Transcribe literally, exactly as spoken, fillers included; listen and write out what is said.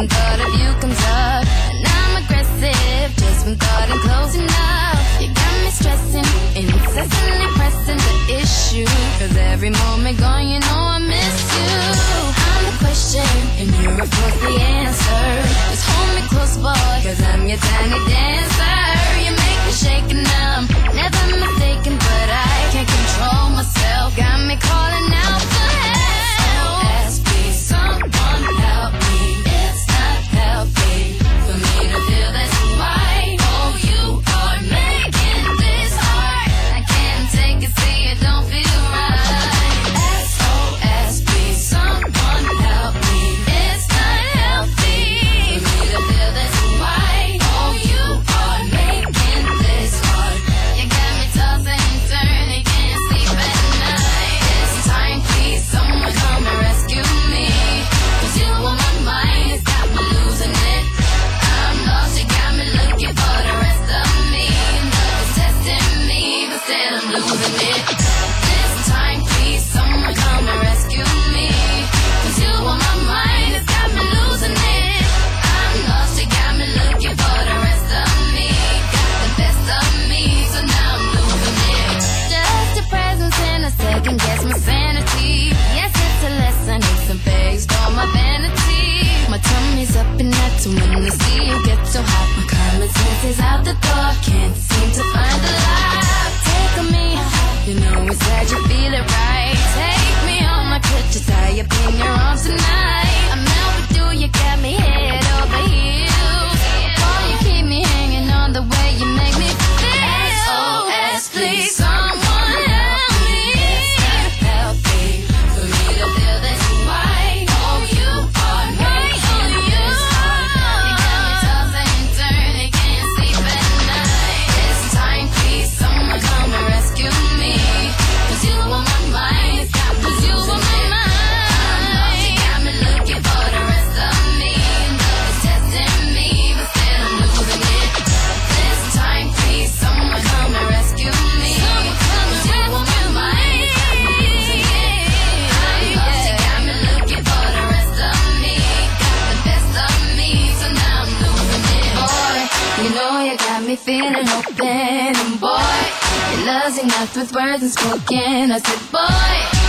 when thought of you comes up. And I'm aggressive just when thought I'm close enough. You got me stressing, incessantly pressing the issue. Cause every moment gone, you know I miss you. I'm the question, and you're of course the answer. Just hold me close, boy, cause I'm your tiny dancer. You make me shake and I'm never mistaken, but I can't control myself. Got me calling out for help. S O S, please someone help me. It's not healthy for me to feel this way. Oh, you are making this hard. I can't take it, see it don't feel right. S O S, please someone help me. It's not healthy for me to feel this way. Oh, you are making this hard. You got me tossing and turning, can't sleep at night. This time, please someone come and rescue me. Cause you on my mind, it's got me losing it. I'm lost, you got me looking for the rest of me. Love is testing me, but still I'm losing it. This time, please someone come and rescue me. Cause you on my mind, it's got me losing it. I'm lost, you got me looking for the rest of me. Got the best of me, so now I'm losing it. Just your presence in a second guess my sanity. Yes, it's a lesson, it's some based on my vanity. My tummy's up and that's when I see you get so hot. My common sense is out the door, can't seem to find the light. Take on me, you know inside you feel it right. Take me on my crutches, tie up in your arms tonight. I'm out with you, you got me head over heels. Boy, you keep me hanging on the way you make me feel. S O S, please someone help me. It's not healthy for me to feel this way. Oh, you are making this hard. You got me tossing and turning, can't sleep at night. This time, please someone come and rescue me. Cause you on my mind, it's got me you on my mind. You got me looking for the rest of me. Love is testing me, but still I'm losing it. This time, please someone come and rescue me. Cause you on my mind, it's got me losing it. I'm lost, you got me looking for the rest of me. Got the best of me, so now I'm losing it. Boy, you know you got me feeling open. And boy, your love's enough with words unspoken. I said, boy,